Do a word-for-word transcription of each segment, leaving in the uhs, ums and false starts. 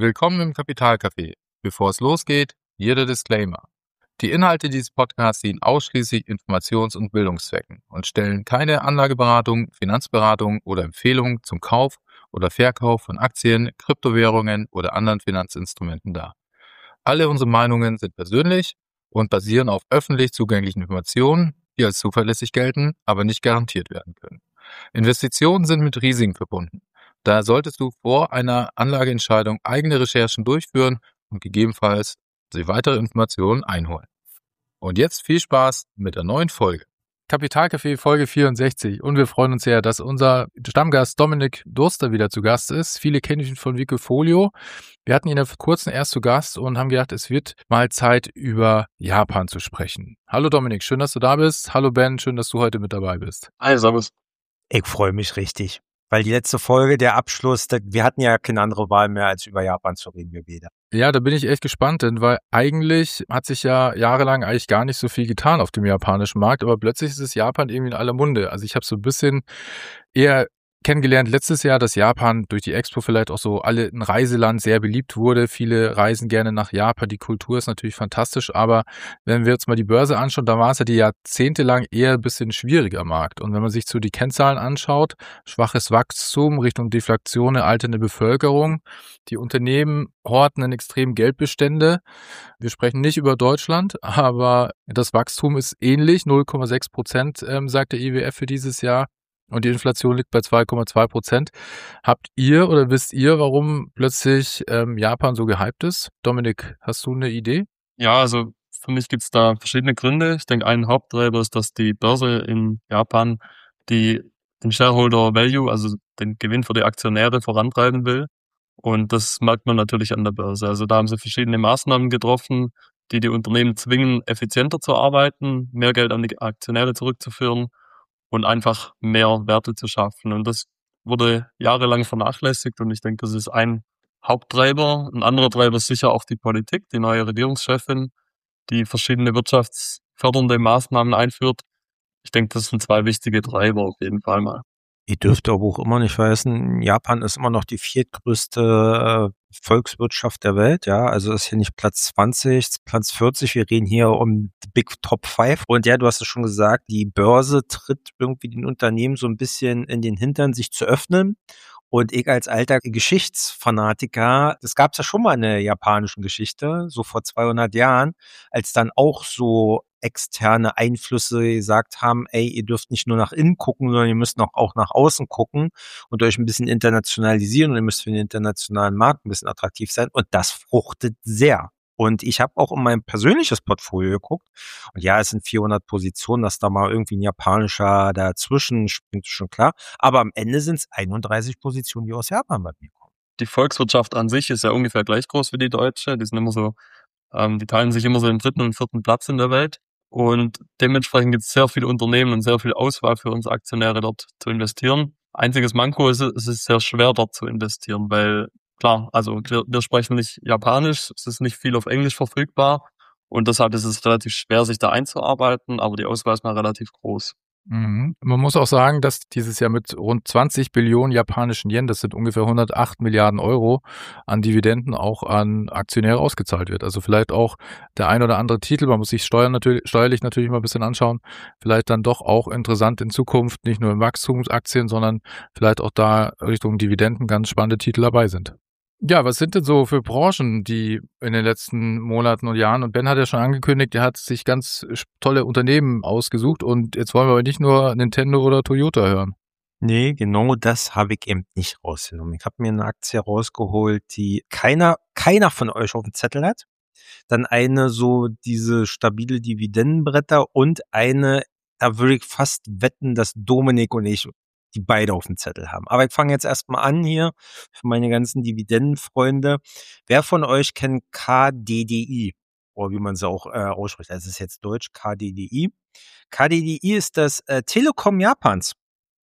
Willkommen im Kapitalcafé. Bevor es losgeht, hier der Disclaimer. Die Inhalte dieses Podcasts dienen ausschließlich Informations- und Bildungszwecken und stellen keine Anlageberatung, Finanzberatung oder Empfehlung zum Kauf oder Verkauf von Aktien, Kryptowährungen oder anderen Finanzinstrumenten dar. Alle unsere Meinungen sind persönlich und basieren auf öffentlich zugänglichen Informationen, die als zuverlässig gelten, aber nicht garantiert werden können. Investitionen sind mit Risiken verbunden. Daher solltest du vor einer Anlageentscheidung eigene Recherchen durchführen und gegebenenfalls sich weitere Informationen einholen. Und jetzt viel Spaß mit der neuen Folge. Kapitalcafé Folge vierundsechzig und wir freuen uns sehr, dass unser Stammgast Dominik Durster wieder zu Gast ist. Viele kennen ihn von Wikifolio. Wir hatten ihn ja vor kurzem erst zu Gast und haben gedacht, es wird mal Zeit, über Japan zu sprechen. Hallo Dominik, schön, dass du da bist. Hallo Ben, schön, dass du heute mit dabei bist. Hi, servus. Ich freue mich richtig, weil die letzte Folge, der Abschluss, wir hatten ja keine andere Wahl mehr, als über Japan zu reden, wir beide. Ja, da bin ich echt gespannt, denn weil eigentlich hat sich ja jahrelang eigentlich gar nicht so viel getan auf dem japanischen Markt, aber plötzlich ist es Japan irgendwie in aller Munde. Also ich habe so ein bisschen eher kennengelernt letztes Jahr, dass Japan durch die Expo vielleicht auch so alle ein Reiseland sehr beliebt wurde. Viele reisen gerne nach Japan. Die Kultur ist natürlich fantastisch, aber wenn wir uns mal die Börse anschauen, da war es ja die jahrzehntelang eher ein bisschen schwieriger Markt. Und wenn man sich so die Kennzahlen anschaut, schwaches Wachstum Richtung Deflation, eine alternde Bevölkerung, die Unternehmen horten in extrem Geldbestände. Wir sprechen nicht über Deutschland, aber das Wachstum ist ähnlich, null Komma sechs Prozent, ähm, sagt der I W F für dieses Jahr. Und die Inflation liegt bei zwei Komma zwei Prozent. Habt ihr oder wisst ihr, warum plötzlich ähm, Japan so gehypt ist? Dominik, hast du eine Idee? Ja, also für mich gibt's da verschiedene Gründe. Ich denke, ein Haupttreiber ist, dass die Börse in Japan die den Shareholder Value, also den Gewinn für die Aktionäre vorantreiben will. Und das merkt man natürlich an der Börse. Also da haben sie verschiedene Maßnahmen getroffen, die die Unternehmen zwingen, effizienter zu arbeiten, mehr Geld an die Aktionäre zurückzuführen und einfach mehr Werte zu schaffen. Und das wurde jahrelang vernachlässigt und ich denke, das ist ein Haupttreiber. Ein anderer Treiber ist sicher auch die Politik, die neue Regierungschefin, die verschiedene wirtschaftsfördernde Maßnahmen einführt. Ich denke, das sind zwei wichtige Treiber auf jeden Fall mal. Ihr dürft aber auch immer nicht vergessen, Japan ist immer noch die viertgrößte äh, Volkswirtschaft der Welt, ja, also ist hier nicht Platz zwanzig, Platz vierzig, wir reden hier um die Big Top fünf und ja, du hast es schon gesagt, die Börse tritt irgendwie den Unternehmen so ein bisschen in den Hintern, sich zu öffnen. Und ich als alter Geschichtsfanatiker, das gab es ja schon mal in der japanischen Geschichte, so vor zweihundert Jahren, als dann auch so externe Einflüsse gesagt haben, ey, ihr dürft nicht nur nach innen gucken, sondern ihr müsst noch auch nach außen gucken und euch ein bisschen internationalisieren und ihr müsst für den internationalen Markt ein bisschen attraktiv sein. Und das fruchtet sehr. Und ich habe auch in mein persönliches Portfolio geguckt. Und ja, es sind vierhundert Positionen, dass da mal irgendwie ein japanischer dazwischen springt, schon klar. Aber am Ende sind es einunddreißig Positionen, die aus Japan bei mir kommen. Die Volkswirtschaft an sich ist ja ungefähr gleich groß wie die deutsche. Die sind immer so, ähm, die teilen sich immer so den dritten und vierten Platz in der Welt. Und dementsprechend gibt es sehr viele Unternehmen und sehr viel Auswahl für uns Aktionäre dort zu investieren. Einziges Manko ist, es ist sehr schwer dort zu investieren, weil klar, also wir, wir sprechen nicht Japanisch, es ist nicht viel auf Englisch verfügbar und deshalb ist es relativ schwer, sich da einzuarbeiten, aber die Auswahl ist mal relativ groß. Mhm. Man muss auch sagen, dass dieses Jahr mit rund zwanzig Billionen japanischen Yen, das sind ungefähr hundertacht Milliarden Euro, an Dividenden auch an Aktionäre ausgezahlt wird. Also vielleicht auch der ein oder andere Titel, man muss sich steuern natürlich, steuerlich natürlich mal ein bisschen anschauen, vielleicht dann doch auch interessant in Zukunft, nicht nur in Wachstumsaktien, sondern vielleicht auch da Richtung Dividenden ganz spannende Titel dabei sind. Ja, was sind denn so für Branchen, die in den letzten Monaten und Jahren, und Ben hat ja schon angekündigt, er hat sich ganz tolle Unternehmen ausgesucht und jetzt wollen wir aber nicht nur Nintendo oder Toyota hören. Nee, genau das habe ich eben nicht rausgenommen. Ich habe mir eine Aktie rausgeholt, die keiner, keiner von euch auf dem Zettel hat. Dann eine so diese stabile Dividendenbretter und eine, da würde ich fast wetten, dass Dominik und ich die beide auf dem Zettel haben. Aber ich fange jetzt erstmal an hier für meine ganzen Dividendenfreunde. Wer von euch kennt K D D I? Oder wie man sie auch äh, ausspricht. Das ist jetzt Deutsch, K D D I. K D D I ist das äh, Telekom Japans.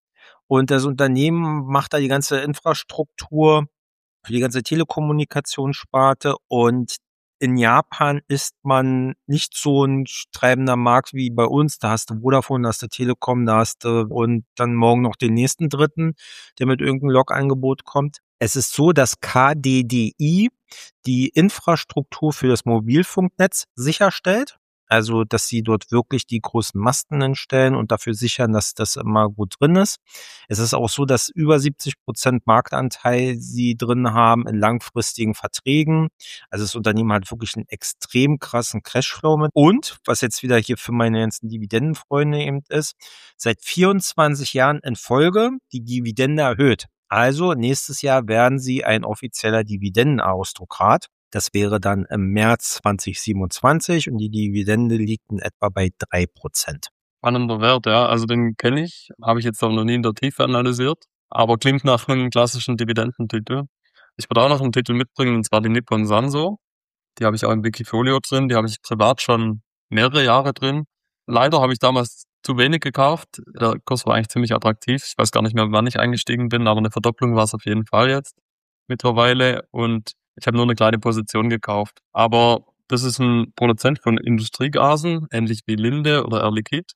Und das Unternehmen macht da die ganze Infrastruktur für die ganze Telekommunikationssparte und in Japan ist man nicht so ein treibender Markt wie bei uns. Da hast du Vodafone, da hast du Telekom, da hast du und dann morgen noch den nächsten Dritten, der mit irgendeinem Log-Angebot kommt. Es ist so, dass K D D I die Infrastruktur für das Mobilfunknetz sicherstellt. Also, dass sie dort wirklich die großen Masten hinstellen und dafür sichern, dass das immer gut drin ist. Es ist auch so, dass über siebzig Prozent Marktanteil sie drin haben in langfristigen Verträgen. Also das Unternehmen hat wirklich einen extrem krassen Cashflow mit. Und, was jetzt wieder hier für meine ganzen Dividendenfreunde eben ist, seit vierundzwanzig Jahren in Folge die Dividende erhöht. Also nächstes Jahr werden sie ein offizieller Dividendenaristokrat. Das wäre dann im März zwanzig siebenundzwanzig und die Dividende liegt in etwa bei drei Prozent. Spannender Wert, ja. Also den kenne ich, habe ich jetzt auch noch nie in der Tiefe analysiert, aber klingt nach einem klassischen Dividendentitel. Ich würde auch noch einen Titel mitbringen, und zwar die Nippon Sanso. Die habe ich auch im Wikifolio drin, die habe ich privat schon mehrere Jahre drin. Leider habe ich damals zu wenig gekauft. Der Kurs war eigentlich ziemlich attraktiv. Ich weiß gar nicht mehr, wann ich eingestiegen bin, aber eine Verdopplung war es auf jeden Fall jetzt mittlerweile. Und ich habe nur eine kleine Position gekauft. Aber das ist ein Produzent von Industriegasen, ähnlich wie Linde oder Air Liquide.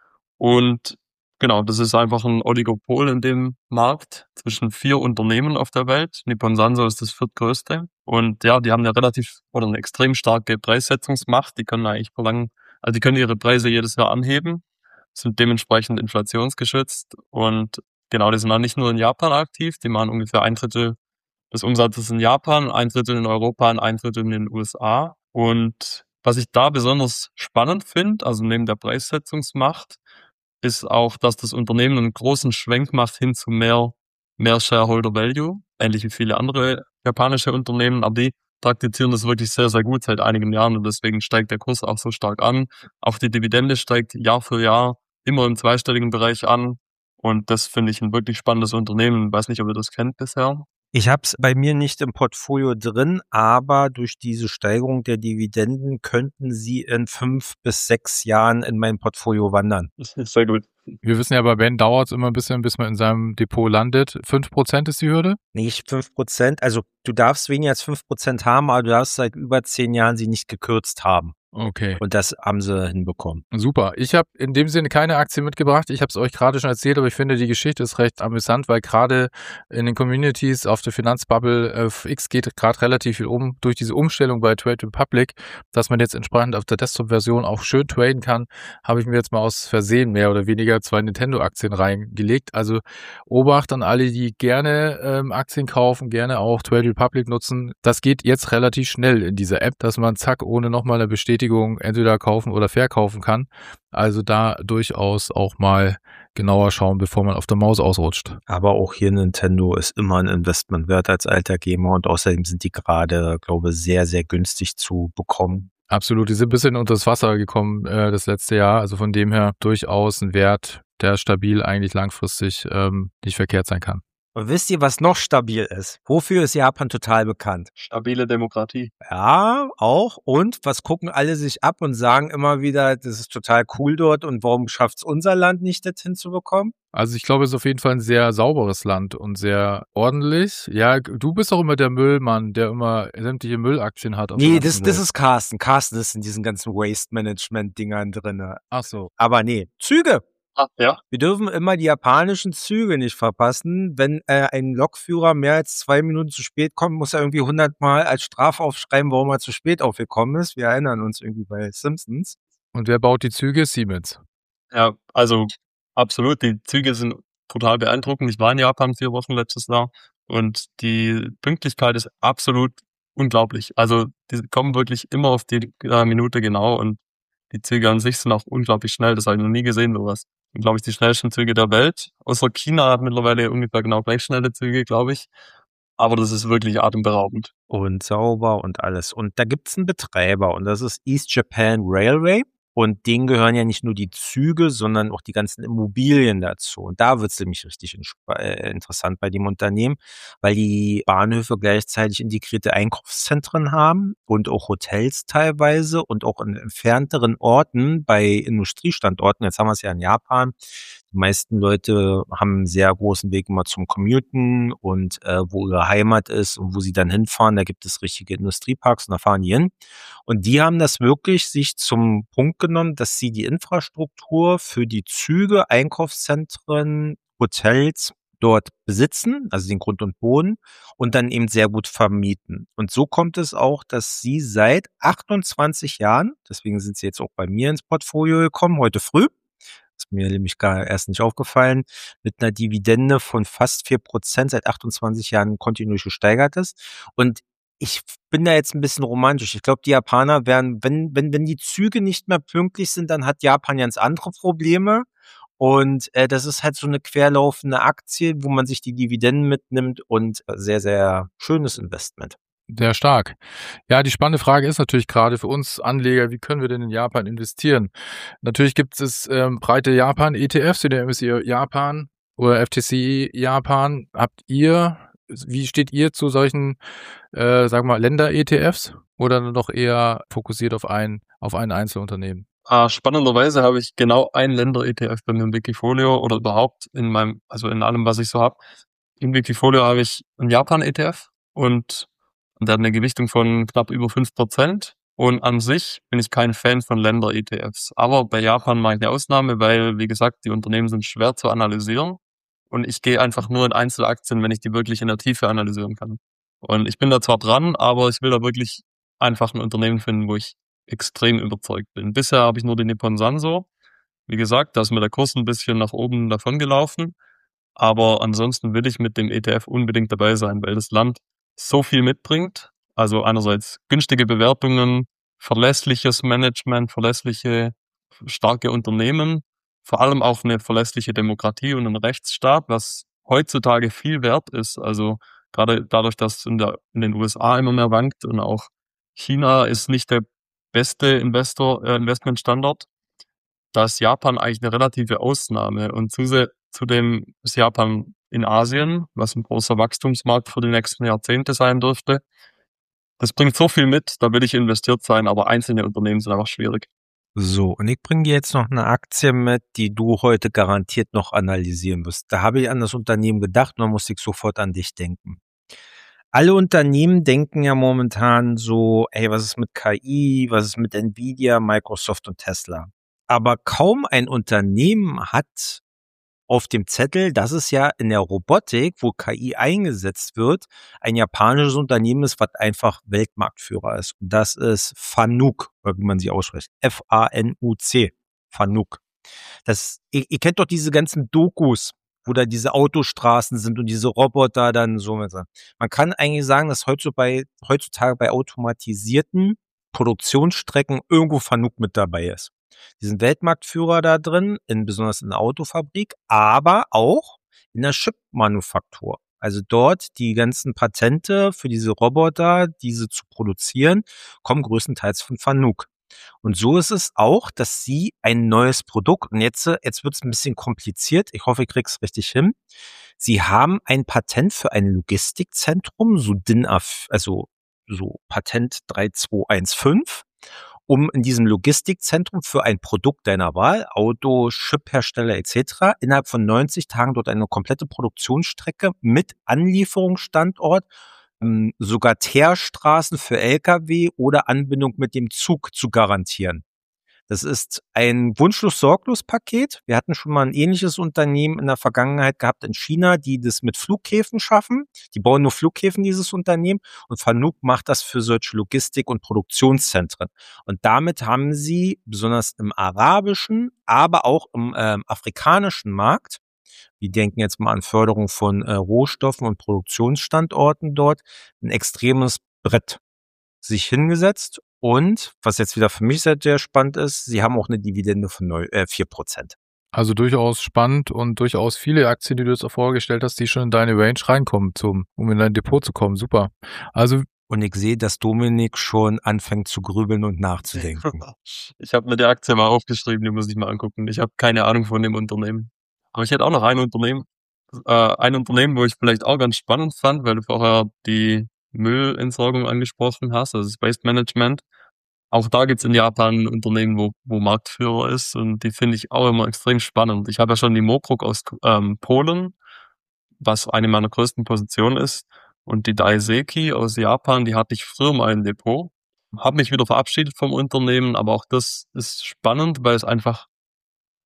Und genau, das ist einfach ein Oligopol in dem Markt zwischen vier Unternehmen auf der Welt. Nippon Sanso ist das viertgrößte. Und ja, die haben eine relativ oder eine extrem starke Preissetzungsmacht. Die können eigentlich verlangen, also die können ihre Preise jedes Jahr anheben, sind dementsprechend inflationsgeschützt. Und genau, die sind auch nicht nur in Japan aktiv. Die machen ungefähr ein Drittel des Umsatzes in Japan, ein Drittel in Europa und ein Drittel in den U S A. Und was ich da besonders spannend finde, also neben der Preissetzungsmacht, ist auch, dass das Unternehmen einen großen Schwenk macht hin zu mehr, mehr Shareholder Value, ähnlich wie viele andere japanische Unternehmen, aber die praktizieren das wirklich sehr, sehr gut seit einigen Jahren und deswegen steigt der Kurs auch so stark an. Auch die Dividende steigt Jahr für Jahr immer im zweistelligen Bereich an und das finde ich ein wirklich spannendes Unternehmen. Ich weiß nicht, ob ihr das kennt bisher. Ich habe es bei mir nicht im Portfolio drin, aber durch diese Steigerung der Dividenden könnten sie in fünf bis sechs Jahren in mein Portfolio wandern. Das ist sehr gut. Wir wissen ja, bei Ben dauert es immer ein bisschen, bis man in seinem Depot landet. fünf Prozent ist die Hürde? Nicht fünf Prozent. Also du darfst weniger als fünf Prozent haben, aber du darfst seit über zehn Jahren sie nicht gekürzt haben. Okay. Und das haben sie hinbekommen. Super. Ich habe in dem Sinne keine Aktie mitgebracht. Ich habe es euch gerade schon erzählt, aber ich finde, die Geschichte ist recht amüsant, weil gerade in den Communities auf der Finanzbubble äh, X geht gerade relativ viel um durch diese Umstellung bei Trade Republic, dass man jetzt entsprechend auf der Desktop-Version auch schön traden kann, habe ich mir jetzt mal aus Versehen mehr oder weniger zwei Nintendo-Aktien reingelegt. Also Obacht an alle, die gerne ähm, Aktien kaufen, gerne auch Trade Republic nutzen. Das geht jetzt relativ schnell in dieser App, dass man zack, ohne nochmal eine Bestätigung entweder kaufen oder verkaufen kann. Also da durchaus auch mal genauer schauen, bevor man auf der Maus ausrutscht. Aber auch hier Nintendo ist immer ein Investment wert als alter Gamer und außerdem sind die gerade, glaube ich, sehr, sehr günstig zu bekommen. Absolut, die sind ein bisschen unter das Wasser gekommen äh, das letzte Jahr. Also von dem her durchaus ein Wert, der stabil eigentlich langfristig ähm, nicht verkehrt sein kann. Und wisst ihr, was noch stabil ist? Wofür ist Japan total bekannt? Stabile Demokratie. Ja, auch. Und was gucken alle sich ab und sagen immer wieder, das ist total cool dort und warum schafft es unser Land nicht, das hinzubekommen? Also ich glaube, es ist auf jeden Fall ein sehr sauberes Land und sehr ordentlich. Ja, du bist auch immer der Müllmann, der immer sämtliche Müllaktien hat. Auf Nee, der das, ganzen das Welt. ist Carsten. Carsten ist in diesen ganzen Waste-Management-Dingern drin. Ach so. Aber nee, Züge. Ah, ja. Wir dürfen immer die japanischen Züge nicht verpassen. Wenn äh, ein Lokführer mehr als zwei Minuten zu spät kommt, muss er irgendwie hundertmal als Strafe aufschreiben, warum er zu spät aufgekommen ist. Wir erinnern uns irgendwie bei Simpsons. Und wer baut die Züge? Siemens. Ja, also absolut. Die Züge sind total beeindruckend. Ich war in Japan vier Wochen letztes Jahr und die Pünktlichkeit ist absolut unglaublich. Also die kommen wirklich immer auf die äh, Minute genau und die Züge an sich sind auch unglaublich schnell. Das habe ich noch nie gesehen, sowas. Und glaube ich, die schnellsten Züge der Welt. Außer China hat mittlerweile ungefähr genau gleich schnelle Züge, glaube ich. Aber das ist wirklich atemberaubend. Und sauber und alles. Und da gibt's einen Betreiber und das ist East Japan Railway. Und denen gehören ja nicht nur die Züge, sondern auch die ganzen Immobilien dazu. Und da wird's nämlich richtig äh, interessant bei dem Unternehmen, weil die Bahnhöfe gleichzeitig integrierte Einkaufszentren haben und auch Hotels teilweise und auch in entfernteren Orten bei Industriestandorten. Jetzt haben wir es ja in Japan. Die meisten Leute haben einen sehr großen Weg immer zum Commuten und äh, wo ihre Heimat ist und wo sie dann hinfahren, da gibt es richtige Industrieparks und da fahren die hin. Und die haben das wirklich sich zum Punkt genommen, dass sie die Infrastruktur für die Züge, Einkaufszentren, Hotels dort besitzen, also den Grund und Boden, und dann eben sehr gut vermieten. Und so kommt es auch, dass sie seit achtundzwanzig Jahren, deswegen sind sie jetzt auch bei mir ins Portfolio gekommen, heute früh, ist mir nämlich gar erst nicht aufgefallen, mit einer Dividende von fast vier Prozent seit achtundzwanzig Jahren kontinuierlich gesteigert ist. Und ich bin da jetzt ein bisschen romantisch. Ich glaube, die Japaner werden, wenn, wenn, wenn die Züge nicht mehr pünktlich sind, dann hat Japan ganz andere Probleme. Und äh, das ist halt so eine querlaufende Aktie, wo man sich die Dividenden mitnimmt und äh, sehr, sehr schönes Investment. Sehr stark. Ja, die spannende Frage ist natürlich gerade für uns Anleger, wie können wir denn in Japan investieren? Natürlich gibt es ähm, breite Japan-E T Fs, wie der M S C I Japan oder F T S E Japan. Habt ihr, wie steht ihr zu solchen, äh, sagen wir mal, Länder-E T Fs oder noch eher fokussiert auf ein, auf ein Einzelunternehmen? Ah, spannenderweise habe ich genau ein Länder-E T F bei mir im Wikifolio oder überhaupt in meinem, also in allem, was ich so habe. Im Wikifolio habe ich einen Japan-E T F und der hat eine Gewichtung von knapp über fünf Prozent. Und an sich bin ich kein Fan von Länder-E T Fs. Aber bei Japan mache ich eine Ausnahme, weil, wie gesagt, die Unternehmen sind schwer zu analysieren. Und ich gehe einfach nur in Einzelaktien, wenn ich die wirklich in der Tiefe analysieren kann. Und ich bin da zwar dran, aber ich will da wirklich einfach ein Unternehmen finden, wo ich extrem überzeugt bin. Bisher habe ich nur den Nippon Sanso. Wie gesagt, da ist mir der Kurs ein bisschen nach oben davon gelaufen. Aber ansonsten will ich mit dem E T F unbedingt dabei sein, weil das Land so viel mitbringt. Also einerseits günstige Bewertungen, verlässliches Management, verlässliche, starke Unternehmen, vor allem auch eine verlässliche Demokratie und ein Rechtsstaat, was heutzutage viel wert ist. Also gerade dadurch, dass in, der, in den U S A immer mehr wankt und auch China ist nicht der beste Investor, äh, Investmentstandort. Da ist Japan eigentlich eine relative Ausnahme. Und zuse- zudem ist Japan in Asien, was ein großer Wachstumsmarkt für die nächsten Jahrzehnte sein dürfte. Das bringt so viel mit, da will ich investiert sein, aber einzelne Unternehmen sind einfach schwierig. So, und ich bringe dir jetzt noch eine Aktie mit, die du heute garantiert noch analysieren wirst. Da habe ich an das Unternehmen gedacht und dann musste ich sofort an dich denken. Alle Unternehmen denken ja momentan so, ey, was ist mit K I, was ist mit Nvidia, Microsoft und Tesla? Aber kaum ein Unternehmen hat auf dem Zettel, dass es ja in der Robotik, wo K I eingesetzt wird, ein japanisches Unternehmen ist, was einfach Weltmarktführer ist. Und das ist Fanuc, oder wie man sie ausspricht. F A N U C. Fanuc. Das, ihr, ihr kennt doch diese ganzen Dokus, wo da diese Autostraßen sind und diese Roboter dann so. Man kann eigentlich sagen, dass heutzutage bei, heutzutage bei automatisierten Produktionsstrecken irgendwo Fanuc mit dabei ist. Die sind Weltmarktführer da drin, in, besonders in der Autofabrik, aber auch in der Chipmanufaktur. Also dort die ganzen Patente für diese Roboter, diese zu produzieren, kommen größtenteils von Fanuc. Und so ist es auch, dass sie ein neues Produkt, und jetzt, jetzt wird es ein bisschen kompliziert, ich hoffe, ich krieg's richtig hin. Sie haben ein Patent für ein Logistikzentrum, so D I N A, also so Patent drei zwei eins fünf, um in diesem Logistikzentrum für ein Produkt deiner Wahl, Auto, Chiphersteller et cetera, innerhalb von neunzig Tagen dort eine komplette Produktionsstrecke mit Anlieferungsstandort, sogar Teerstraßen für L K W oder Anbindung mit dem Zug zu garantieren. Das ist ein Wunschlos-Sorglos-Paket. Wir hatten schon mal ein ähnliches Unternehmen in der Vergangenheit gehabt in China, die das mit Flughäfen schaffen. Die bauen nur Flughäfen, dieses Unternehmen. Und Fanuc macht das für solche Logistik- und Produktionszentren. Und damit haben sie, besonders im arabischen, aber auch im äh, afrikanischen Markt, wir denken jetzt mal an Förderung von äh, Rohstoffen und Produktionsstandorten dort, ein extremes Brett sich hingesetzt. Und, was jetzt wieder für mich sehr, sehr spannend ist, sie haben auch eine Dividende von vier Prozent. Also durchaus spannend und durchaus viele Aktien, die du jetzt auch vorgestellt hast, die schon in deine Range reinkommen, zum, um in dein Depot zu kommen. Super. Also und ich sehe, dass Dominik schon anfängt zu grübeln und nachzudenken. Ich habe mir die Aktie mal aufgeschrieben, die muss ich mal angucken. Ich habe keine Ahnung von dem Unternehmen. Aber ich hätte auch noch ein Unternehmen, äh, ein Unternehmen, wo ich vielleicht auch ganz spannend fand, weil du vorher die Müllentsorgung angesprochen hast, also das Waste Management. Auch da gibt's in Japan ein Unternehmen, wo, wo Marktführer ist und die finde ich auch immer extrem spannend. Ich habe ja schon die Mokruk aus ähm, Polen, was eine meiner größten Positionen ist, und die Daiseki aus Japan, die hatte ich früher mal im Depot. Habe mich wieder verabschiedet vom Unternehmen, aber auch das ist spannend, weil es einfach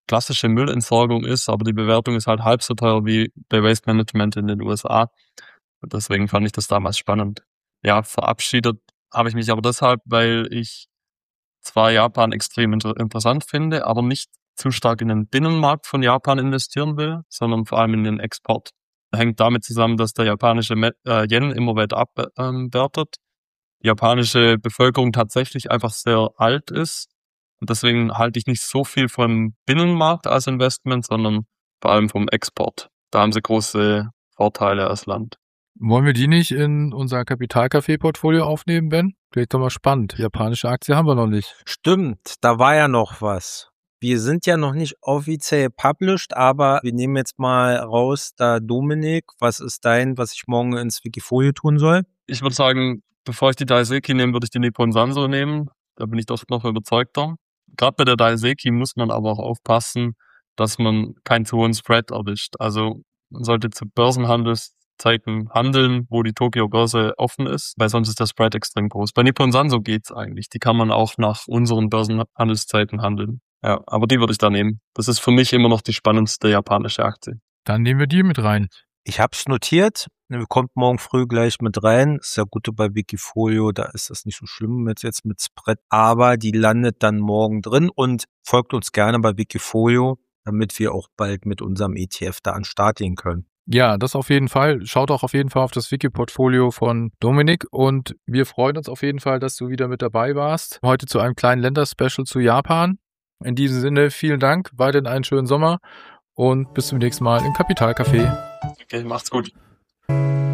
klassische Müllentsorgung ist, aber die Bewertung ist halt halb so teuer wie bei Waste Management in den U S A. Und deswegen fand ich das damals spannend. Ja, verabschiedet habe ich mich aber deshalb, weil ich zwar Japan extrem inter- interessant finde, aber nicht zu stark in den Binnenmarkt von Japan investieren will, sondern vor allem in den Export. Hängt damit zusammen, dass der japanische Me- äh, Yen immer weiter abwertet, die japanische Bevölkerung tatsächlich einfach sehr alt ist. Und deswegen halte ich nicht so viel vom Binnenmarkt als Investment, sondern vor allem vom Export. Da haben sie große Vorteile als Land. Wollen wir die nicht in unser Kapitalcafé-Portfolio aufnehmen, Ben? Vielleicht doch mal spannend. Japanische Aktie haben wir noch nicht. Stimmt, da war ja noch was. Wir sind ja noch nicht offiziell published, aber wir nehmen jetzt mal raus, da Dominik, was ist dein, was ich morgen ins Wikifolio tun soll? Ich würde sagen, bevor ich die Daiseki nehme, würde ich die Nippon Sanso nehmen. Da bin ich doch noch überzeugter. Gerade bei der Daiseki muss man aber auch aufpassen, dass man keinen zu hohen Spread erwischt. Also man sollte zu Börsenhandelszeiten handeln, wo die Tokio-Börse offen ist, weil sonst ist der Spread extrem groß. Bei Nippon Sanso geht's eigentlich. Die kann man auch nach unseren Börsenhandelszeiten handeln. Ja, aber die würde ich da nehmen. Das ist für mich immer noch die spannendste japanische Aktie. Dann nehmen wir die mit rein. Ich hab's notiert. Kommt morgen früh gleich mit rein. Ist ja gut bei Wikifolio, da ist das nicht so schlimm mit jetzt mit Spread. Aber die landet dann morgen drin und folgt uns gerne bei Wikifolio, damit wir auch bald mit unserem E T F da an den Start gehen können. Ja, das auf jeden Fall. Schaut auch auf jeden Fall auf das Wiki-Portfolio von Dominik und wir freuen uns auf jeden Fall, dass du wieder mit dabei warst. Heute zu einem kleinen Länderspecial zu Japan. In diesem Sinne, vielen Dank, weiterhin einen schönen Sommer und bis zum nächsten Mal im Kapitalcafé. Okay, macht's gut.